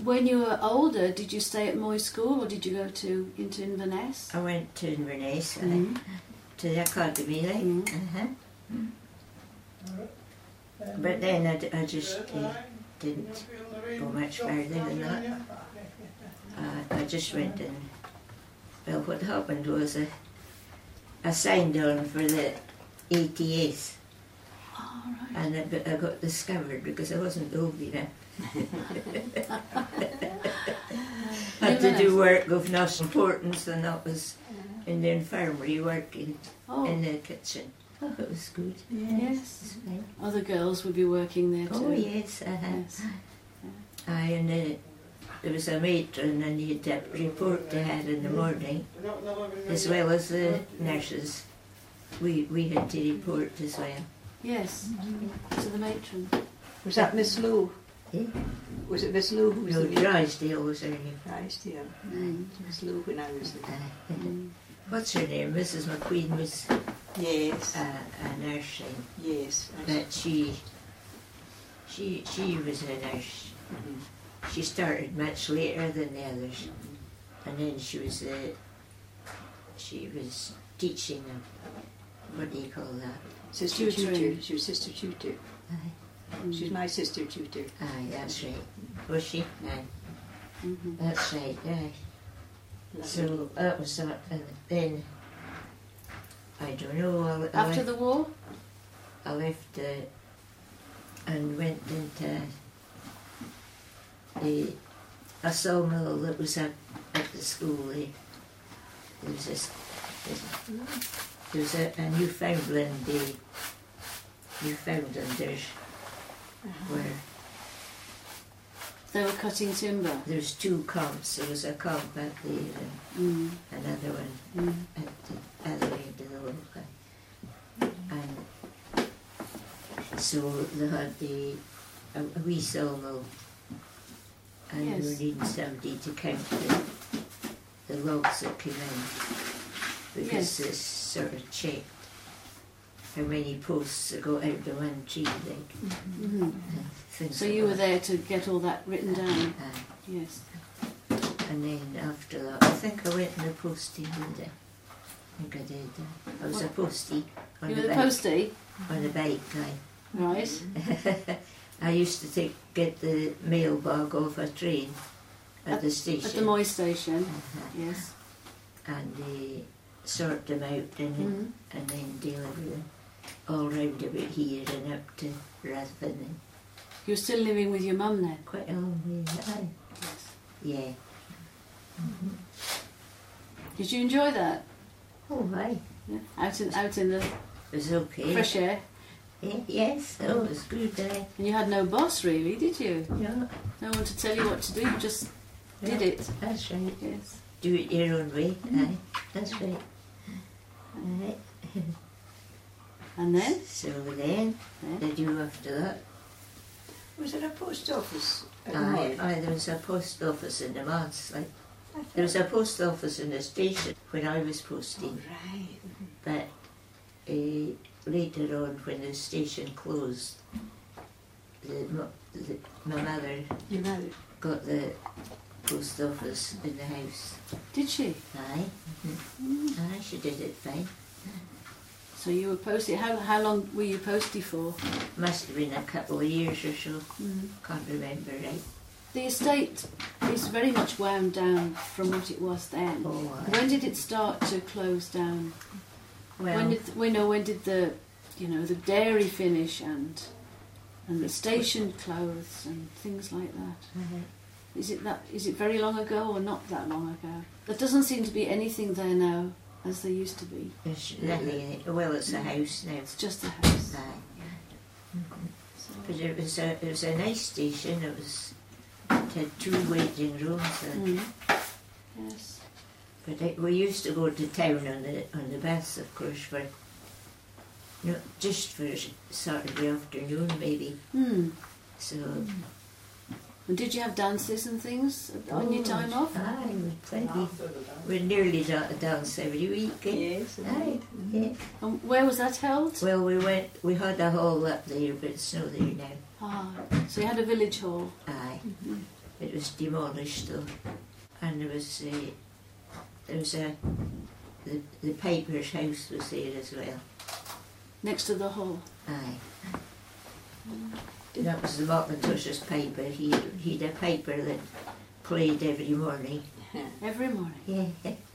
when you were older, did you stay at Moy School or did you go into Inverness? I went to Inverness, to the academy, but then I just didn't go much further than that. I just went and, well, what happened was I signed on for the ATS. Oh, right. And I got discovered because I wasn't old enough. Had to do work of no importance, and that was in the infirmary, working in the kitchen. Oh, it was good. Yes. Other girls would be working there too. Oh, yes. Yes. And there was a matron, and you had that report they had in the morning, as well as the nurses. We had to report as well. Yes, to the matron. Was that Miss Lou? Eh? Was it Miss Lou who was No, the Drysdale was her name. Drysdale. Miss Lou when I was there. What's her name? Mrs. McQueen was Yes. a nurse, Yes. but she was a nurse. She started much later than the others, and then she was teaching them. What do you call that? Sister Tutoring. tutor. She was sister tutor. She's my sister tutor. Aye, that's right. Was she? Aye. That's right, aye. So that was that, and then, I don't know, After the war? I left and went into a sawmill that was at the school. There was a Newfoundlanders where They were cutting timber. there's two camps. There was a camp at the another one at the other end of the world. And so they had a wee sawmill, and Yes. we were needing somebody to count the logs that came in, because Yes. they sort of checked how many posts that got out the one tree, like things So like you were that. there to get all that written down? Yes. And then after that, I think I went in the postie, did I? I think I did. I was a postie on You the were the bike. postie? On the bike, Right. I used to get the mailbag off a train at the station. At the Moy station, yes. And sort them out and then deliver them all round about here and up to Rathbun. You were still living with your mum then? Quite a long way. Aye. Yeah. Did you enjoy that? Oh, aye. Yeah. Out in the It was okay. fresh air? Yes, oh, it was good. And you had no boss really, did you? No, No one to tell you what to do, you just did it. that's right. Yes. Do it your own way. Aye, that's right. Aye. And then? So then, did you after that? Was it a post office? At Aye, Moy? there was a post office in the manse. Like, there was a post office in the station when I was posting. Right. But later on, when the station closed, my mother Your mother? got the post office in the house. Did she? Aye. Aye, she did it fine. So you were postie. How long were you postie for? Must have been a couple of years or so. Can't remember right. The estate is very much wound down from what it was then. Oh, aye. When did it start to close down? Well, When did the dairy finish and the station close and things like that? Is it very long ago or not that long ago? There doesn't seem to be anything there now as there used to be. there's nothing in it. Well, it's a house now. It's just a house. Aye. But it was a nice station. It had 2 waiting rooms. Yes. But we used to go to town on the bus, of course, just for Saturday afternoon maybe. So. And did you have dances and things on your time off? Aye, plenty. We nearly dance every week. Yes. Aye, yeah. And where was that held? Well, we had a hall up there, but it's not there now. Ah, so you had a village hall. Aye. It was demolished though, and there was the paper's house was there as well. Next to the hall. Aye. That was the McIntosh's paper. He'd a paper that played every morning. Every morning. Yeah.